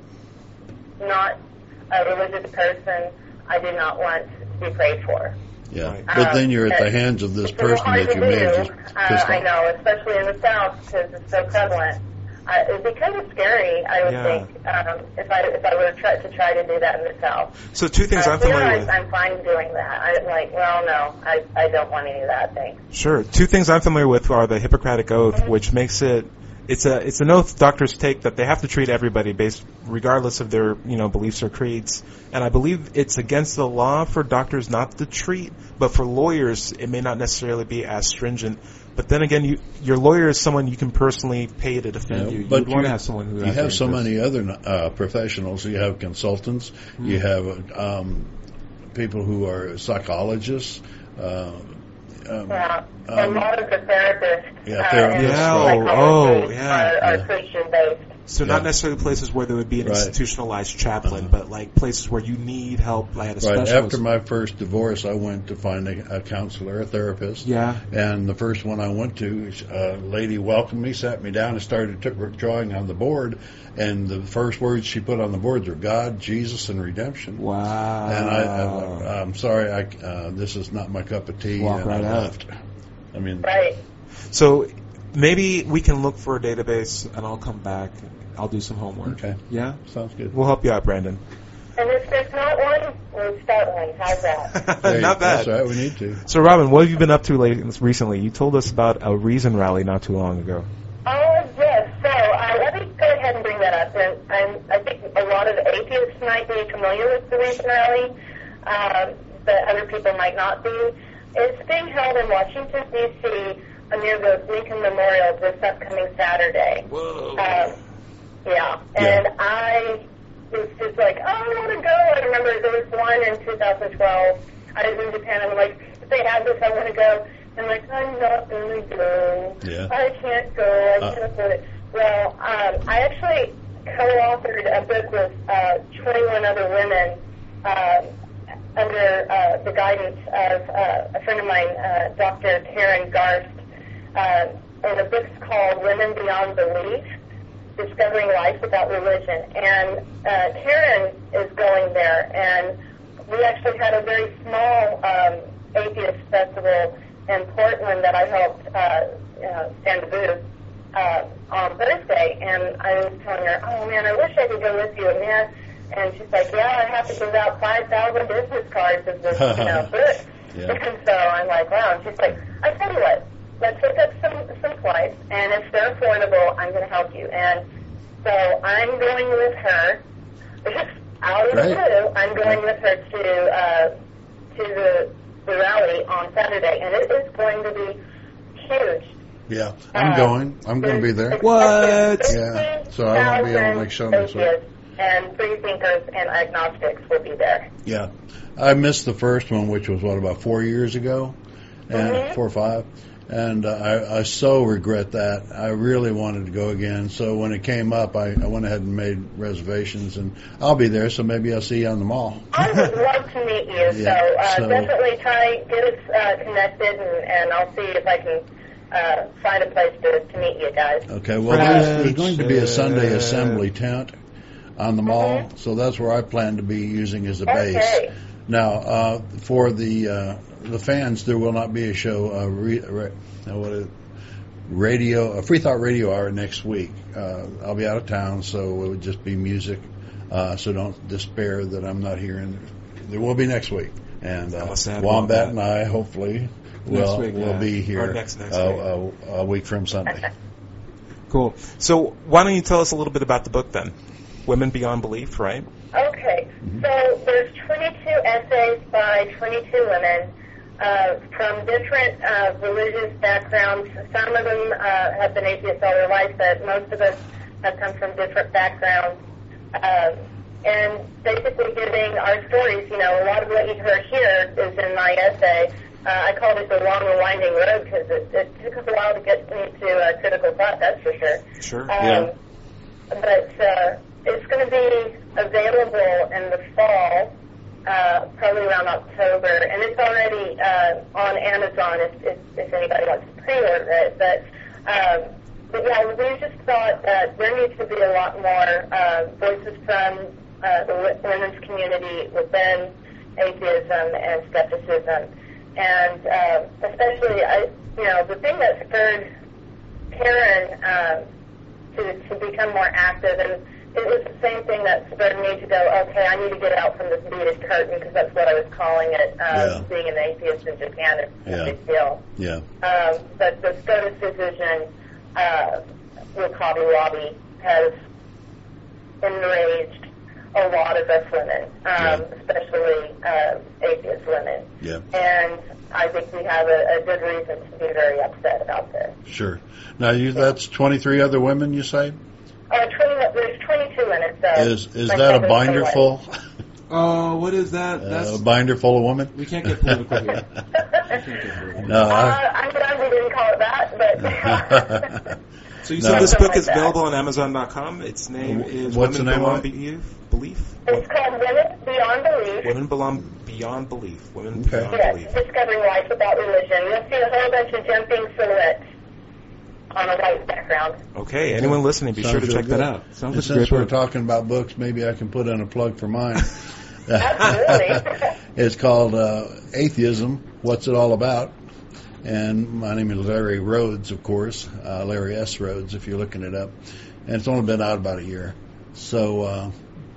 not a religious person. I do not want to be prayed for. Yeah, Right. but then you're at Um, the hands of this it's a little person hard that to you may have do. just uh, pissed I off. know, especially in the South, because it's so prevalent. Uh, it becomes scary, I would Yeah. think, um, if I if I were to try, to try to do that in the South. So two things uh, I'm familiar here with. I, I'm fine doing that. I'm like, well, no, I I don't want any of that thing. Sure. Two things I'm familiar with are the Hippocratic Oath, Mm-hmm. which makes it it's a it's an oath doctors take that they have to treat everybody based regardless of their you know beliefs or creeds. And I believe it's against the law for doctors not to treat, but for lawyers it may not necessarily be as stringent. But then again, you, your lawyer is someone you can personally pay to defend Yeah, you. but You'd want you- to have someone who You has have so interest. many other uh, professionals. You have consultants. Mm-hmm. You have um, people who are psychologists. Uh, um, Yeah, a um, lot of the therapists, yeah, uh, therapists, and Yeah, right. oh, psychologists yeah, are, are yeah. Christian based. So Yeah. not necessarily places where there would be an Right. institutionalized chaplain, Uh-huh. but like places where you need help. I had a Right. specialist. After my first divorce, I went to find a, a counselor, a therapist. Yeah. And the first one I went to, a lady welcomed me, sat me down, and started took her drawing on the board. And the first words she put on the boards were God, Jesus, and redemption. Wow. And I, I, I'm sorry, I, uh, this is not my cup of tea. Walk and right I out. left. I mean, Right. So maybe we can look for a database, and I'll come back. I'll do some homework. Okay. Yeah? sounds good. We'll help you out, Brandon. And if there's not one, we'll start one. How's that? There you- Not bad. That's right. We need to. So, Robin, what have you been up to lately, recently? You told us about a Reason rally not too long ago. Oh, yes. So uh, let me go ahead and bring that up. And, and I think a lot of atheists might be familiar with the Reason Rally, um, but other people might not be. It's being held in Washington, D C near the Lincoln Memorial this upcoming Saturday. Whoa. Um, yeah. And I was just like, oh, I want to go. I remember there was one in two thousand twelve. I was in Japan. I'm like, if they have this, I want to go. I'm like, I'm not going to go. Yeah. I can't go. I Uh. can't afford it. Well, um, I actually co-authored a book with uh, twenty-one other women um, under uh, the guidance of uh, a friend of mine, uh, Doctor Karen Garst. Uh, and the book's called Women Beyond Belief, Discovering Life Without Religion. And uh, Karen is going there, and we actually had a very small um, atheist festival in Portland that I helped uh, uh, stand the booth uh, on Thursday, and I was telling her, oh man, I wish I could go with you, and man, and she's like, yeah, I have to give out five thousand business cards of this, you know, book. Yeah. And so I'm like, wow, and she's like, I tell you what, let's look up some, some flights, and if they're affordable, I'm going to help you. And so I'm going with her, just out of the Great. blue, I'm going with her to uh, to the, the rally on Saturday, and it is going to be huge. Yeah, I'm Uh, going. I'm going to be there. What? Yeah, so I won't be able to make show this week. atheists and free thinkers and agnostics will be there. Yeah, I missed the first one, which was what about four years ago, and Mhm. four or five, and uh, I, I so regret that. I really wanted to go again, so when it came up, I, I went ahead and made reservations, and I'll be there. So maybe I'll see you on the mall. I would love to meet you, Yeah, so, uh, so- definitely try, get us uh, connected, and, and I'll see if I can uh, find a place to, to meet you guys. Okay, well, there's, there's going to be a Sunday assembly tent on the mall, Mhm. so that's where I plan to be using as a Okay. base. Now, uh, for the uh, the fans, there will not be a show. Uh, re, re, uh, what is it? Radio, a Free Thought Radio Hour next week. Uh, I'll be out of town, so it would just be music. Uh, so don't despair that I'm not here in It will be next week. And uh, Wombat. Wombat and I, hopefully, will week, will yeah. be here Or next- next uh, week. a, a week from Sunday. Cool. So why don't you tell us a little bit about the book then? Women Beyond Belief, right? Okay, so there's twenty-two essays by twenty-two women uh, from different uh, religious backgrounds. Some of them uh, have been atheists all their life, but most of us have come from different backgrounds. Um, and basically giving our stories, you know, a lot of what you heard here is in my essay. Uh, I called it the long and winding road because it, it took us a while to get me to uh, critical thought, that's for sure. Sure. Um, Yeah. But uh, it's going to be available in the fall, uh, probably around October, and it's already uh, on Amazon if, if, if anybody wants to pre-order it. But, um, but yeah, we just thought that there needs to be a lot more uh, voices from uh, the w- women's community within atheism and skepticism. And uh, especially, I, you know, the thing that spurred Karen uh, to, to become more active, and it was the same thing that spurred me to go, okay, I need to get out from this beaded curtain, because that's what I was calling it, um, Yeah. being an atheist in Japan. It's Yeah. a big deal. Yeah. Um, but the SCOTUS decision uh, with Hobby Lobby has enraged a lot of us women, um, Yeah. especially uh, atheist women. Yeah. And I think we have a, a good reason to be very upset about this. Sure. Now, you, that's twenty-three other women, you say? Uh, twenty, there's twenty-two in it, so... Is is my that a second binder one. full? Oh, what is that? Uh, That's a binder full of women? we can't get political here. We can't get political. No, Uh, I, I'm glad we didn't call it that, but... So you No. said this Something book like is that. available on Amazon dot com. Its name is What's Women the name Belong of it? Belief. Belief? It's called Women Beyond Belief. Women Belong Beyond Belief. Women Okay. Beyond Yes, Belief. discovering life without religion. You'll see a whole bunch of jumping silhouettes on a white background. Okay, anyone listening, be Sounds sure to real check good. that out. Sounds and like a since great we're book. talking about books, maybe I can put in a plug for mine. Absolutely. It's called uh, Atheism, What's It All About? And my name is Larry Rhodes, of course, uh, Larry S. Rhodes, if you're looking it up. And it's only been out about a year. So uh,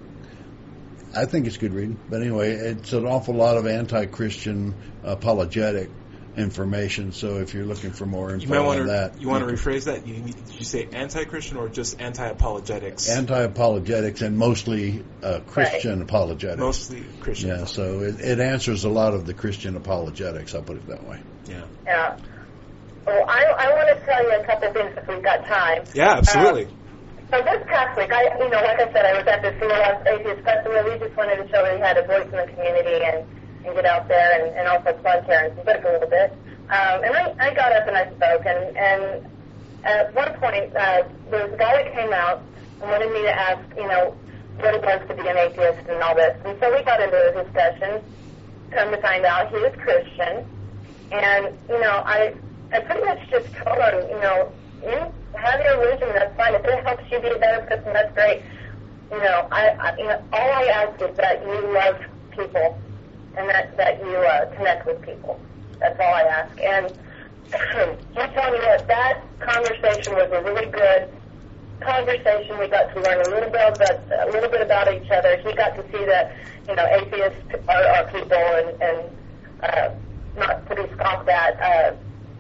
I think it's good reading. But anyway, it's an awful lot of anti-Christian apologetic information. So if you're looking for more You info might on want to that. you want to rephrase that. You, did you say anti-Christian or just anti-apologetics? Anti-apologetics and mostly uh, Christian apologetics. Mostly Christian. Yeah, so it, it answers a lot of the Christian apologetics, I'll put it that way. Yeah. Yeah. Well, I, I want to tell you a couple things if we've got time. Yeah, absolutely. Um, so this past week, I, you know, like I said, I was at the Seattle Atheist Festival. We just wanted to show that we had a voice in the community and, and get out there and, and also plug Karen's book a little bit. Um, and I, I got up and I spoke, and, and at one point, uh, there was a guy that came out and wanted me to ask, you know, what it was to be an atheist and all this. And so we got into a discussion. Come to find out, he was Christian. And, you know, I, I pretty much just told him, you know, you have your religion, that's fine. If it helps you be a better person, that's great. You know, I, I you know, all I ask is that you love people and that, that you uh, connect with people. That's all I ask. And I'm telling you what, that conversation was a really good conversation. We got to learn a little bit about, a little bit about each other. He got to see that, you know, atheists are, are people and, and uh, not to be scoffed at. Uh,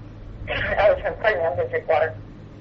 I was trying to pardon me, I'm going to drink water.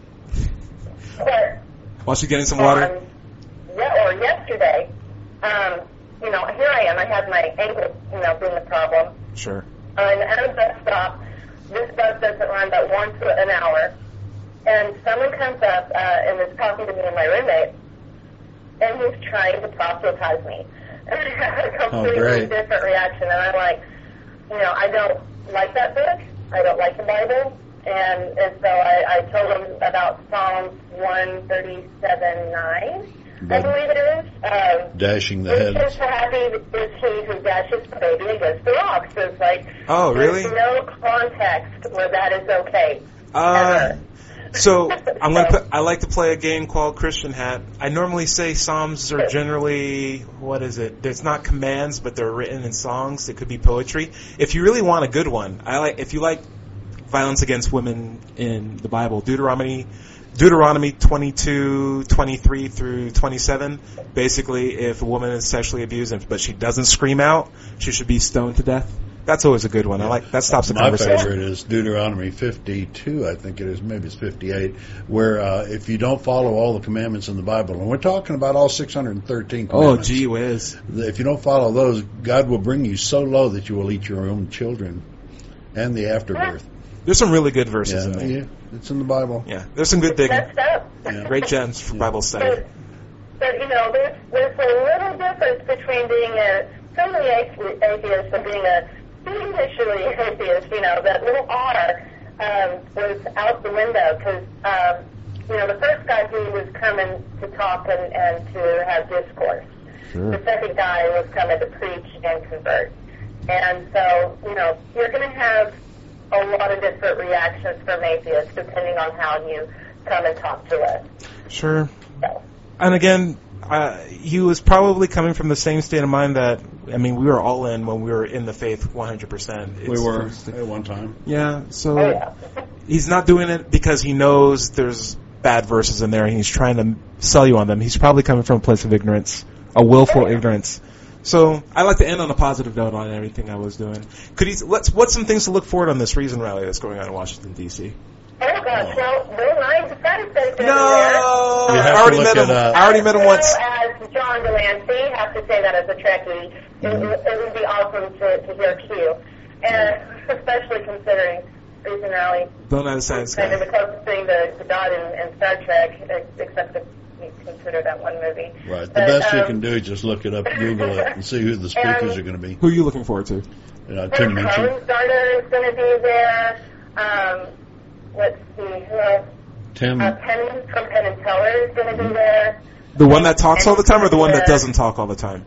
But While she's getting some water. on, yeah, or yesterday, um, you know, here I am. I had my ankle, you know, being the problem. Sure. Uh, and at a bus stop, this bus doesn't run but once an hour, and someone comes up uh, and is talking to me and my roommate, and he's trying to proselytize me. And I had a completely great. different reaction, and I'm like, you know, I don't like that book. I don't like the Bible. And, and so I, I told him about Psalms one thirty-seven nine, I But believe it is. Um, dashing the Which heads. is happy is he who dashes the baby against the rocks. So it's like, Oh, really? there's no context where that is okay. Uh, ever. so I'm gonna put. I like to play a game called Christian Hat. I normally say Psalms are generally what is it? It's not commands, but they're written in songs. It could be poetry. If you really want a good one, I like. If you like violence against women in the Bible, Deuteronomy Deuteronomy twenty-two, twenty-three through twenty-seven. Basically, if a woman is sexually abused, and- but she doesn't scream out, she should be stoned to death. That's always a good one. I like that. Stops the My conversation. favorite is Deuteronomy fifty-two, I think it is, maybe it's fifty-eight, where uh, if you don't follow all the commandments in the Bible, and we're talking about all six hundred thirteen Oh, commandments. gee whiz. If you don't follow those, God will bring you so low that you will eat your own children and the afterbirth. There's some really good verses Yeah, in there. yeah, it's in the Bible. Yeah, there's some good digging. Messed up. Yeah. Great gems for Bible study. But, but you know, there's there's a little difference between being a totally athe- atheist and being a initially atheist. You know, that little R um, was out the window because um, you know the first guy who was coming to talk and, and to have discourse. Sure. The second guy was coming to preach and convert. And so, you know, you're going to have a lot of different reactions from atheists depending on how you come and talk to us. Sure. So. And again, uh, he was probably coming from the same state of mind that, I mean, we were all in when we were in the faith one hundred percent. We were at one time. Yeah, so Oh, yeah. he's not doing it because he knows there's bad verses in there and he's trying to sell you on them. He's probably coming from a place of ignorance, a willful ignorance. So I like to end on a positive note on everything I was doing. Could he? Let's. What's some things to look forward on this Reason Rally that's going on in Washington D C? Oh, gosh. Well, Bill Nye decided to go No, You I have to already look met him. it up. I already met him once. As John Delancey, have to say that as a Trekkie, it, Mm-hmm. it would be awesome to, to hear Q, and especially considering Reason Rally Don't understand this kind of guy. the closest thing to, to God in, in Star Trek, ex- except if you consider that one movie. Right. The But, best you um, can do is just look it up, Google it, and see who the speakers are going to be. Who are you looking forward to? Uh, Tim Tim Minchin. Starter is going to be there. Um, let's see, who else? Tim. Uh, Penn from Penn and Teller is going to be there. The one that talks all the time, or the one that doesn't talk all the time?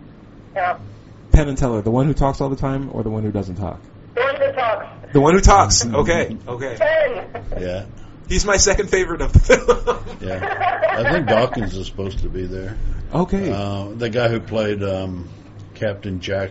Yeah. Penn and Teller, the one who talks all the time, or the one who doesn't talk? The one who talks. The one who talks. Okay, okay. Penn. Yeah. He's my second favorite of the film. Yeah. I think Dawkins is supposed to be there. Okay. Uh, the guy who played um, Captain Jack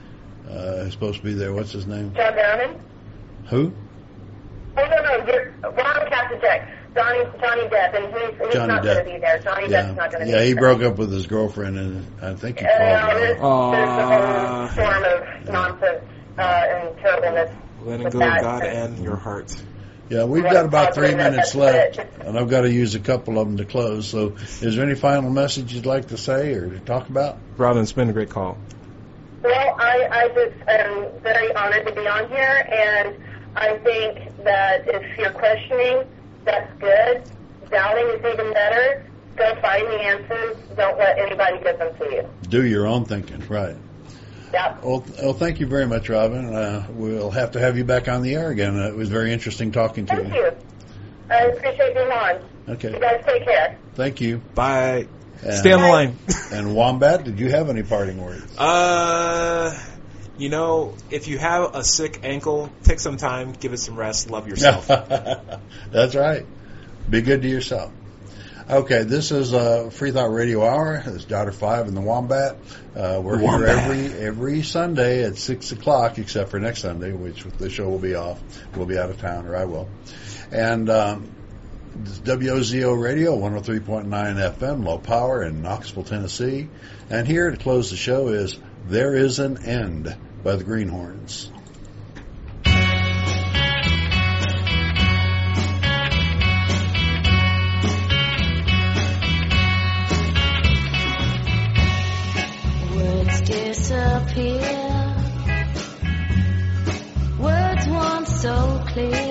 uh, is supposed to be there. What's his name? John Downing? Who? Oh, no, no, you're wrong, Captain Jack. Johnny, Johnny Depp, and he's, he's Johnny not Depp. going to be there. Johnny Yeah. Depp's not going to be Yeah, there. he broke up with his girlfriend, and I think he Uh, called there's, her. Aw. there's a whole storm of nonsense uh, and terribleness. Letting with go that. of God and your heart. Yeah, we've got about three minutes left, and I've got to use a couple of them to close. So is there any final message you'd like to say or to talk about? Robin, it's been a great call. Well, I, I just am very honored to be on here, and I think that if you're questioning, that's good. Doubting is even better. Go find the answers. Don't let anybody give them to you. Do your own thinking, right. Yep. Well, well, thank you very much, Robin. Uh, we'll have to have you back on the air again. Uh, it was very interesting talking to Thank you. you. I appreciate being on. Okay. You guys take care. Thank you. Bye. And, Stay on the line. And Wombat, did you have any parting words? Uh, you know, if you have a sick ankle, take some time, give it some rest, love yourself. That's right. Be good to yourself. Okay, this is uh, Free Thought Radio Hour. It's Daughter Five and the Wombat. Uh, we're The here Wombat. every every Sunday at six o'clock, except for next Sunday, which the show will be off. We'll be out of town, or I will. And um, this is W O Z O Radio, one oh three point nine F M, low power in Knoxville, Tennessee. And here to close the show is There Is an End by the Greenhorns. Words disappear. Words once so clear.